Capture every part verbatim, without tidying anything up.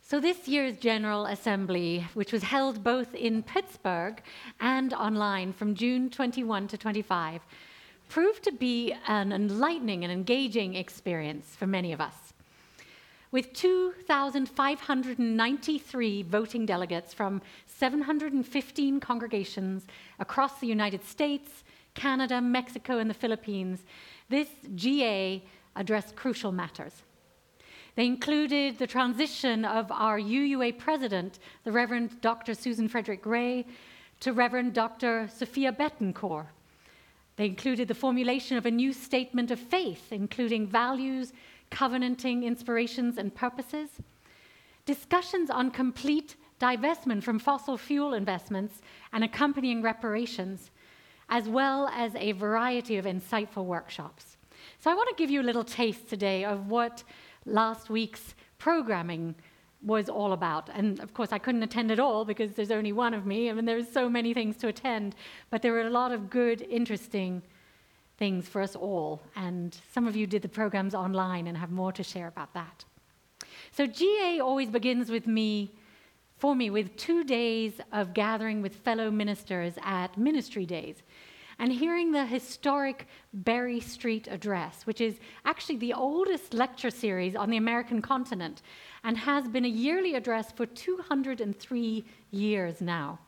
So this year's General Assembly, which was held both in Pittsburgh and online from June twenty-first to twenty-fifth, proved to be an enlightening and engaging experience for many of us. With two thousand five hundred ninety-three voting delegates from seven hundred fifteen congregations across the United States, Canada, Mexico, and the Philippines, this G A addressed crucial matters. They included the transition of our U U A president, the Reverend Doctor Susan Frederick Gray, to Reverend Doctor Sophia Bettencourt. They included the formulation of a new statement of faith, including values, covenanting, inspirations, and purposes. Discussions on complete divestment from fossil fuel investments and accompanying reparations, as well as a variety of insightful workshops. So I want to give you a little taste today of what last week's programming was all about. And of course, I couldn't attend it all because there's only one of me. I mean, there's so many things to attend, but there were a lot of good, interesting things for us all. And some of you did the programs online and have more to share about that. So G A always begins with me, for me, with two days of gathering with fellow ministers at Ministry Days and hearing the historic Berry Street Address, which is actually the oldest lecture series on the American continent and has been a yearly address for two hundred three years now.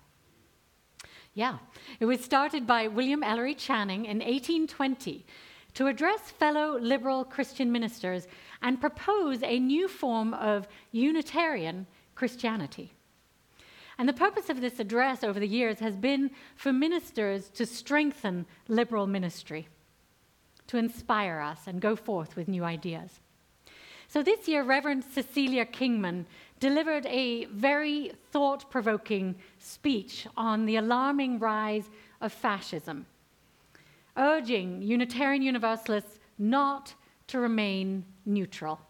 Yeah, it was started by William Ellery Channing in eighteen twenty to address fellow liberal Christian ministers and propose a new form of Unitarian Christianity. And the purpose of this address over the years has been for ministers to strengthen liberal ministry, to inspire us and go forth with new ideas. So this year, Reverend Cecilia Kingman delivered a very thought-provoking speech on the alarming rise of fascism, urging Unitarian Universalists not to remain neutral.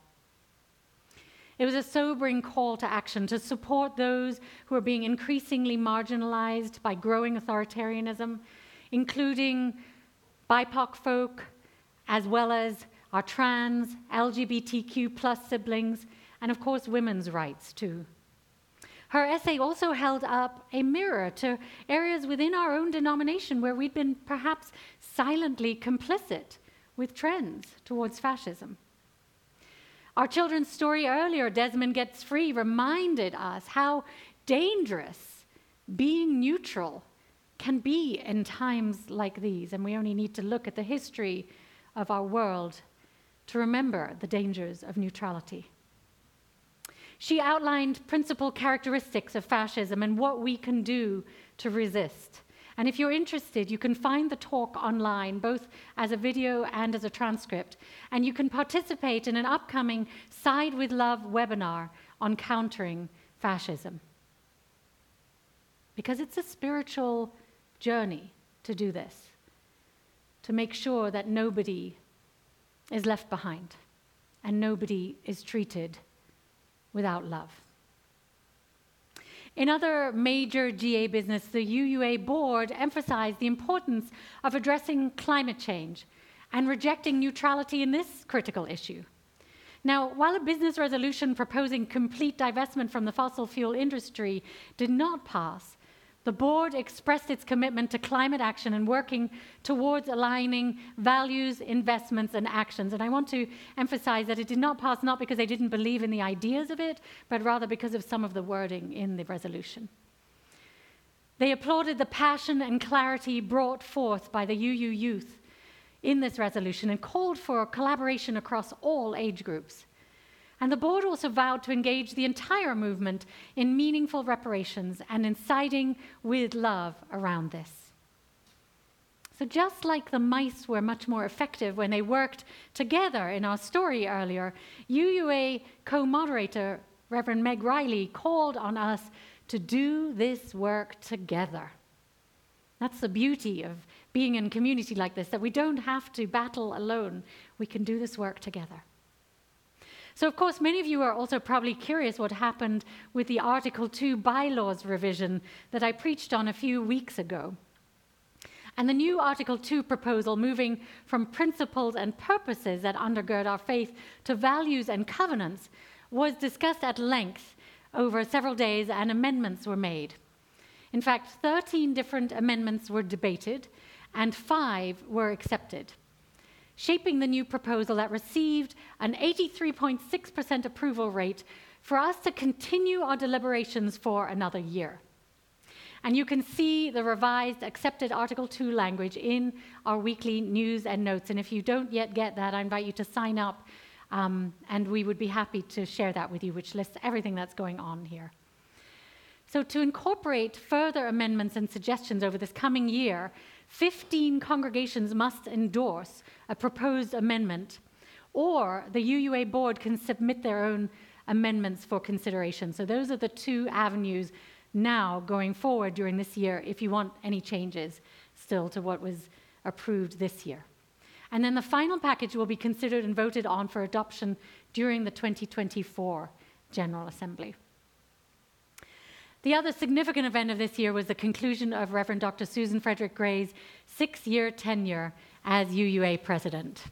It was a sobering call to action to support those who are being increasingly marginalized by growing authoritarianism, including B I P O C folk, as well as our trans, L G B T Q plus siblings, and of course women's rights too. Her essay also held up a mirror to areas within our own denomination where we'd been perhaps silently complicit with trends towards fascism. Our children's story earlier, Desmond Gets Free, reminded us how dangerous being neutral can be in times like these, and we only need to look at the history of our world to remember the dangers of neutrality. She outlined principal characteristics of fascism and what we can do to resist. And if you're interested, you can find the talk online, both as a video and as a transcript. And you can participate in an upcoming Side with Love webinar on countering fascism. Because it's a spiritual journey to do this, to make sure that nobody is left behind and nobody is treated without love. In other major G A business, the U U A board emphasized the importance of addressing climate change and rejecting neutrality in this critical issue. Now, while a business resolution proposing complete divestment from the fossil fuel industry did not pass, the board expressed its commitment to climate action and working towards aligning values, investments, and actions. And I want to emphasize that it did not pass not because they didn't believe in the ideas of it, but rather because of some of the wording in the resolution. They applauded the passion and clarity brought forth by the U U youth in this resolution and called for collaboration across all age groups. And the board also vowed to engage the entire movement in meaningful reparations and in siding with love around this. So just like the mice were much more effective when they worked together in our story earlier, U U A co-moderator Reverend Meg Riley called on us to do this work together. That's the beauty of being in a community like this, that we don't have to battle alone. We can do this work together. So, of course, many of you are also probably curious what happened with the Article two bylaws revision that I preached on a few weeks ago. And the new Article two proposal, moving from principles and purposes that undergird our faith to values and covenants, was discussed at length over several days, and amendments were made. In fact, thirteen different amendments were debated, and five were accepted, shaping the new proposal that received an eighty-three point six percent approval rate for us to continue our deliberations for another year. And you can see the revised accepted Article two language in our weekly news and notes. And if you don't yet get that, I invite you to sign up, um, and we would be happy to share that with you, which lists everything that's going on here. So to incorporate further amendments and suggestions over this coming year, fifteen congregations must endorse a proposed amendment, or the U U A board can submit their own amendments for consideration. So those are the two avenues now going forward during this year if you want any changes still to what was approved this year. And then the final package will be considered and voted on for adoption during the twenty twenty-four General Assembly. The other significant event of this year was the conclusion of Reverend Doctor Susan Frederick Gray's six-year tenure as U U A president.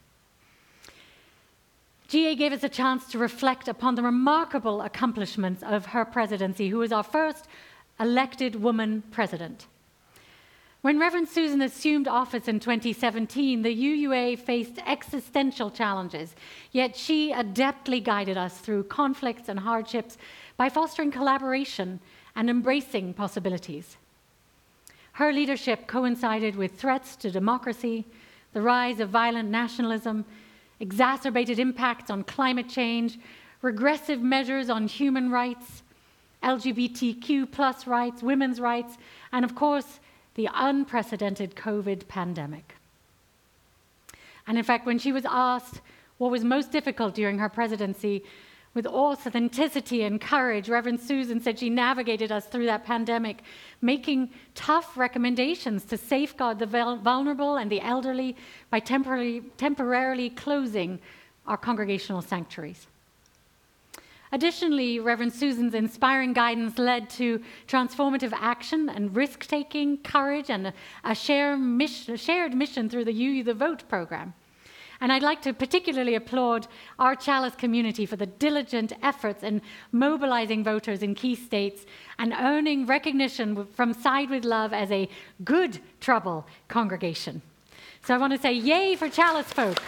G A gave us a chance to reflect upon the remarkable accomplishments of her presidency, who was our first elected woman president. When Reverend Susan assumed office in twenty seventeen, the U U A faced existential challenges, yet she adeptly guided us through conflicts and hardships by fostering collaboration and embracing possibilities. Her leadership coincided with threats to democracy, the rise of violent nationalism, exacerbated impacts on climate change, regressive measures on human rights, L G B T Q plus rights, women's rights, and of course, the unprecedented COVID pandemic. And in fact, when she was asked what was most difficult during her presidency, with authenticity and courage, Reverend Susan said she navigated us through that pandemic, making tough recommendations to safeguard the vulnerable and the elderly by temporarily, temporarily closing our congregational sanctuaries. Additionally, Reverend Susan's inspiring guidance led to transformative action and risk-taking, courage, and a, a, shared mission, a shared mission through the U U the Vote program. And I'd like to particularly applaud our Chalice community for the diligent efforts in mobilizing voters in key states and earning recognition from Side with Love as a good trouble congregation. So I want to say yay for Chalice folk.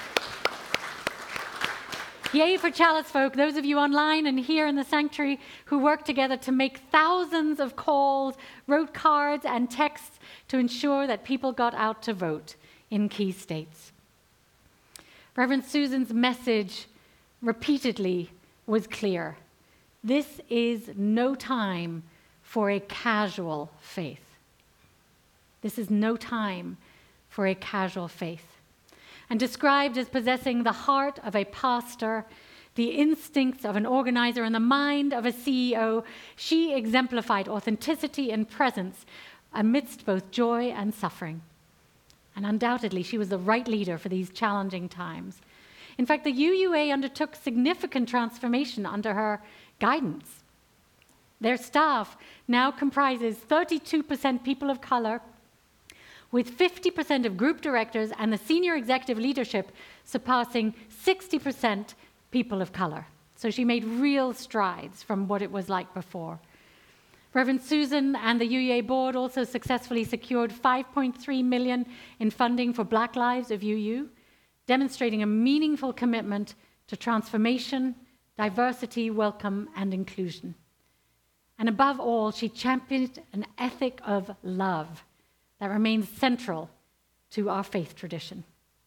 Yay for Chalice folk, those of you online and here in the sanctuary who work together to make thousands of calls, wrote cards, and texts to ensure that people got out to vote in key states. Reverend Susan's message repeatedly was clear. This is no time for a casual faith. This is no time for a casual faith. And described as possessing the heart of a pastor, the instincts of an organizer, and the mind of a C E O, she exemplified authenticity and presence amidst both joy and suffering. And undoubtedly, she was the right leader for these challenging times. In fact, the U U A undertook significant transformation under her guidance. Their staff now comprises thirty-two percent people of color, with fifty percent of group directors and the senior executive leadership surpassing sixty percent people of color. So she made real strides from what it was like before. Reverend Susan and the U U A board also successfully secured five point three million dollars in funding for Black Lives of U U, demonstrating a meaningful commitment to transformation, diversity, welcome, and inclusion. And above all, she championed an ethic of love that remains central to our faith tradition.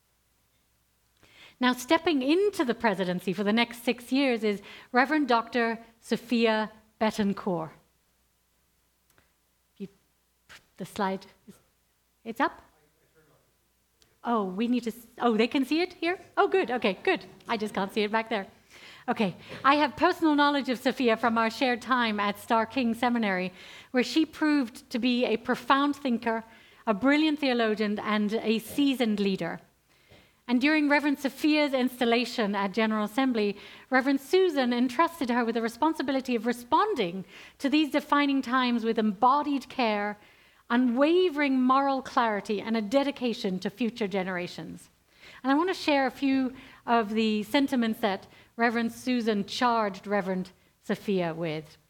Now, stepping into the presidency for the next six years is Reverend Doctor Sophia Betancourt. You, the slide, is, it's up? Oh, we need to, oh, they can see it here? Oh, good, okay, good. I just can't see it back there. Okay, I have personal knowledge of Sophia from our shared time at Starr King Seminary, where she proved to be a profound thinker, a brilliant theologian, and a seasoned leader. And during Reverend Sophia's installation at General Assembly, Reverend Susan entrusted her with the responsibility of responding to these defining times with embodied care, unwavering moral clarity, and a dedication to future generations. And I want to share a few of the sentiments that Reverend Susan charged Reverend Sophia with.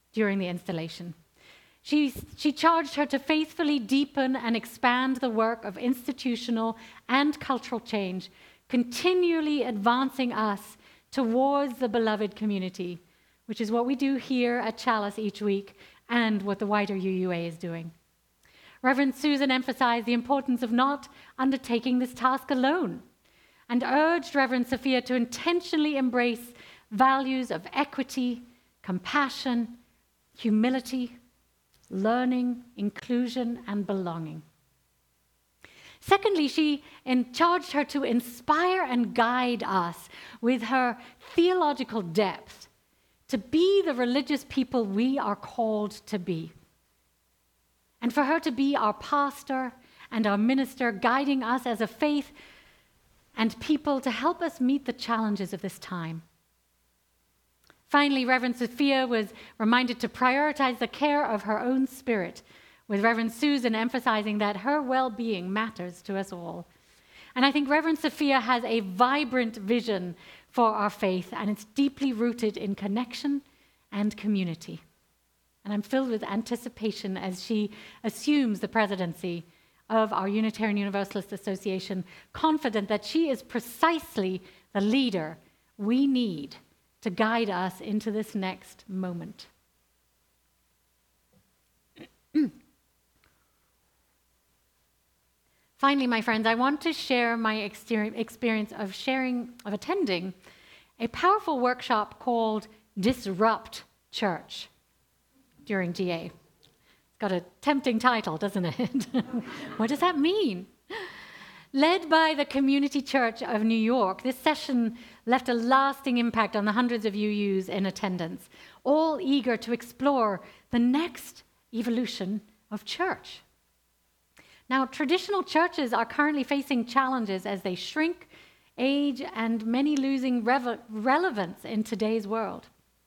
during the installation. She, she charged her to faithfully deepen and expand the work of institutional and cultural change, continually advancing us towards the beloved community, which is what we do here at Chalice each week and what the wider U U A is doing. Reverend Susan emphasized the importance of not undertaking this task alone and urged Reverend Sophia to intentionally embrace values of equity, compassion, humility, learning, inclusion, and belonging. Secondly, she charged her to inspire and guide us with her theological depth to be the religious people we are called to be. And for her to be our pastor and our minister, guiding us as a faith and people to help us meet the challenges of this time. Finally, Reverend Sophia was reminded to prioritize the care of her own spirit, with Reverend Susan emphasizing that her well-being matters to us all. And I think Reverend Sophia has a vibrant vision for our faith, and it's deeply rooted in connection and community. And I'm filled with anticipation as she assumes the presidency of our Unitarian Universalist Association, confident that she is precisely the leader we need to guide us into this next moment. Finally, my friends, I want to share my experience of sharing, of attending a powerful workshop called Disrupt Church during G A. It's got a tempting title, doesn't it? What does that mean? Led by the Community Church of New York, this session left a lasting impact on the hundreds of U Us in attendance, all eager to explore the next evolution of church. Now, traditional churches are currently facing challenges as they shrink, age, and many losing rev- relevance in today's world.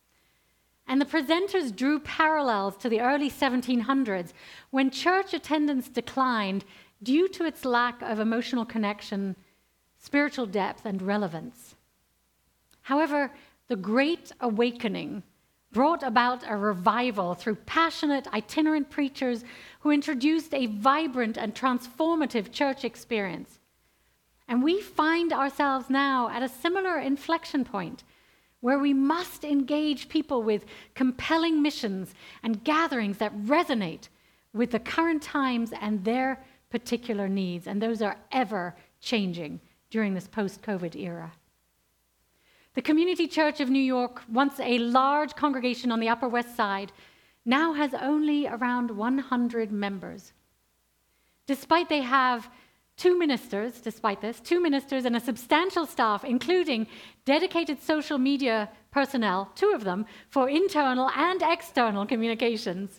And the presenters drew parallels to the early seventeen hundreds, when church attendance declined due to its lack of emotional connection, spiritual depth, and relevance. However, the Great Awakening brought about a revival through passionate, itinerant preachers who introduced a vibrant and transformative church experience. And we find ourselves now at a similar inflection point, where we must engage people with compelling missions and gatherings that resonate with the current times and their particular needs, and those are ever changing during this post-COVID era. The Community Church of New York, once a large congregation on the Upper West Side, now has only around one hundred members. Despite they have two ministers, despite this, two ministers and a substantial staff, including dedicated social media personnel, two of them, for internal and external communications.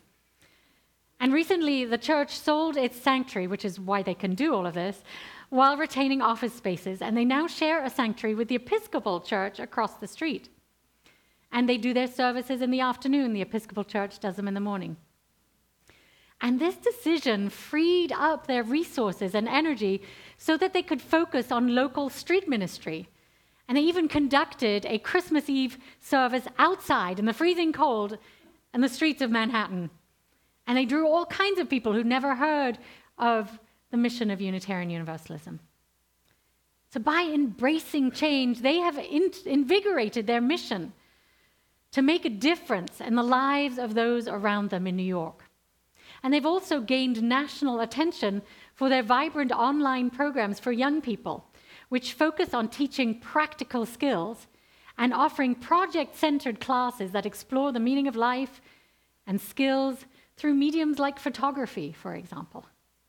And recently, the church sold its sanctuary, which is why they can do all of this, while retaining office spaces, and they now share a sanctuary with the Episcopal Church across the street. And they do their services in the afternoon. The Episcopal Church does them in the morning. And this decision freed up their resources and energy so that they could focus on local street ministry. And they even conducted a Christmas Eve service outside in the freezing cold in the streets of Manhattan. And they drew all kinds of people who'd never heard of the mission of Unitarian Universalism. So by embracing change, they have in- invigorated their mission to make a difference in the lives of those around them in New York. And they've also gained national attention for their vibrant online programs for young people, which focus on teaching practical skills and offering project-centered classes that explore the meaning of life and skills through mediums like photography, for example.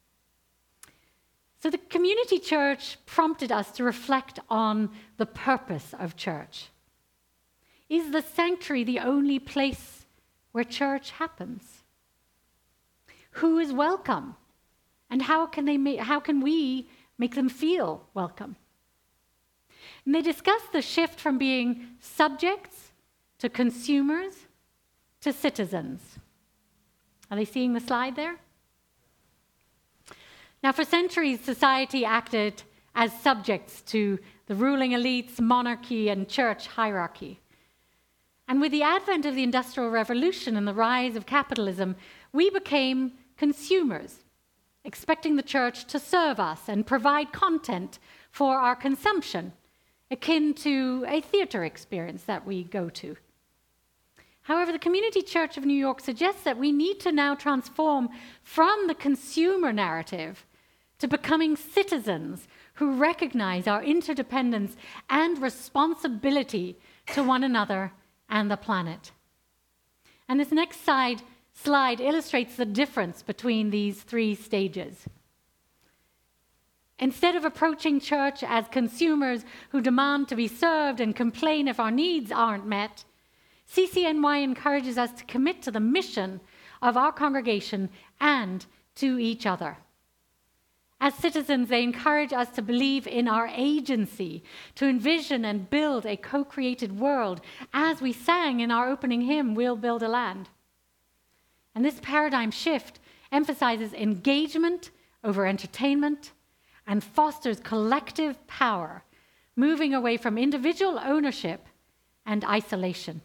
So the community church prompted us to reflect on the purpose of church. Is the sanctuary the only place where church happens? Who is welcome? And how can they make, how can we make them feel welcome? And they discussed the shift from being subjects to consumers to citizens. Are they seeing the slide there? Now, for centuries, society acted as subjects to the ruling elites, monarchy, and church hierarchy. And with the advent of the Industrial Revolution and the rise of capitalism, we became consumers, expecting the church to serve us and provide content for our consumption, akin to a theater experience that we go to. However, the Community Church of New York suggests that we need to now transform from the consumer narrative to becoming citizens who recognize our interdependence and responsibility to one another and the planet. And this next slide, slide illustrates the difference between these three stages. Instead of approaching church as consumers who demand to be served and complain if our needs aren't met, C C N Y encourages us to commit to the mission of our congregation and to each other. As citizens, they encourage us to believe in our agency, to envision and build a co-created world, as we sang in our opening hymn, We'll Build a Land. And this paradigm shift emphasizes engagement over entertainment and fosters collective power, moving away from individual ownership and isolation.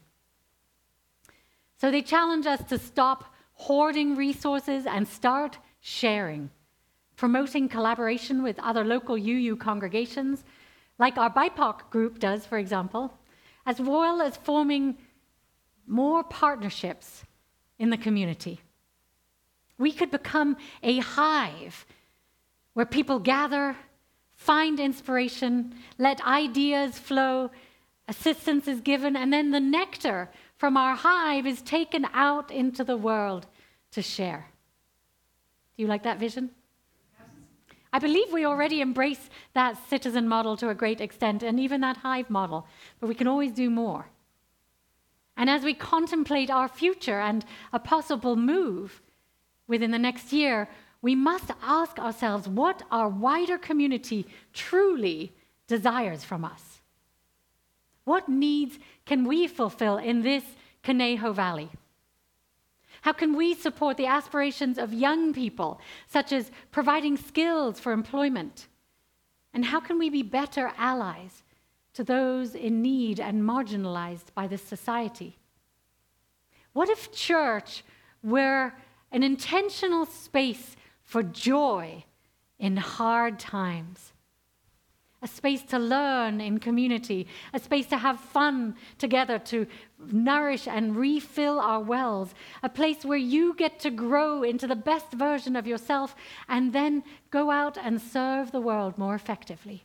So they challenge us to stop hoarding resources and start sharing, promoting collaboration with other local U U congregations, like our B I P O C group does, for example, as well as forming more partnerships in the community. We could become a hive where people gather, find inspiration, let ideas flow, assistance is given, and then the nectar from our hive is taken out into the world to share. Do you like that vision? I believe we already embrace that citizen model to a great extent, and even that hive model, but we can always do more. And as we contemplate our future and a possible move within the next year, we must ask ourselves what our wider community truly desires from us. What needs can we fulfill in this Conejo Valley? How can we support the aspirations of young people, such as providing skills for employment? And how can we be better allies to those in need and marginalized by this society? What if church were an intentional space for joy in hard times? A space to learn in community, a space to have fun together, to nourish and refill our wells, a place where you get to grow into the best version of yourself and then go out and serve the world more effectively.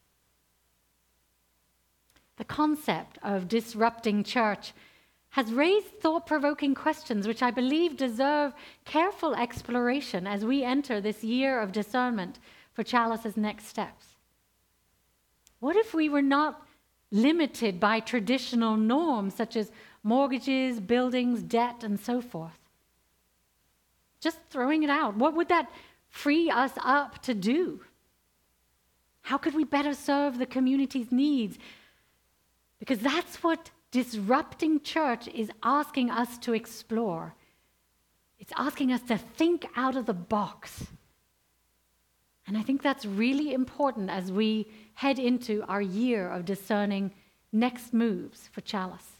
The concept of disrupting church has raised thought-provoking questions which I believe deserve careful exploration as we enter this year of discernment for Chalice's next steps. What if we were not limited by traditional norms such as mortgages, buildings, debt, and so forth? Just throwing it out, what would that free us up to do? How could we better serve the community's needs? Because that's what disrupting church is asking us to explore. It's asking us to think out of the box. And I think that's really important as we head into our year of discerning next moves for Chalice.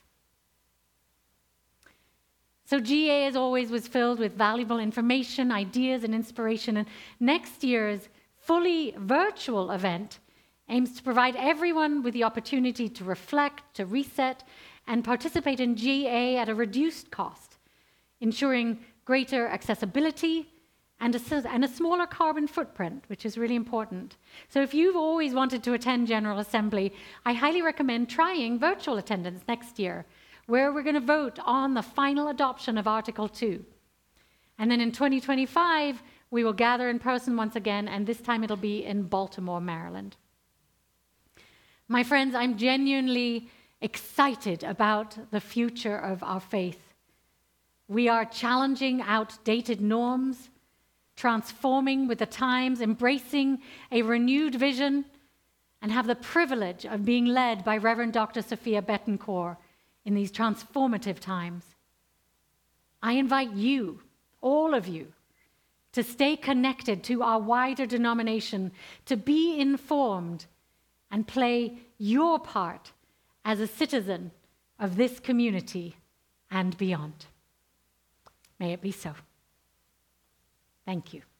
So G A, as always, was filled with valuable information, ideas, and inspiration. And next year's fully virtual event aims to provide everyone with the opportunity to reflect, to reset, and participate in G A at a reduced cost, ensuring greater accessibility and a, and a smaller carbon footprint, which is really important. So if you've always wanted to attend General Assembly, I highly recommend trying virtual attendance next year, where we're going to vote on the final adoption of Article two. And then in twenty twenty-five, we will gather in person once again, and this time it'll be in Baltimore, Maryland. My friends, I'm genuinely excited about the future of our faith. We are challenging outdated norms, transforming with the times, embracing a renewed vision, and have the privilege of being led by Reverend Doctor Sophia Bettencourt in these transformative times. I invite you, all of you, to stay connected to our wider denomination, to be informed, and play your part as a citizen of this community and beyond. May it be so. Thank you.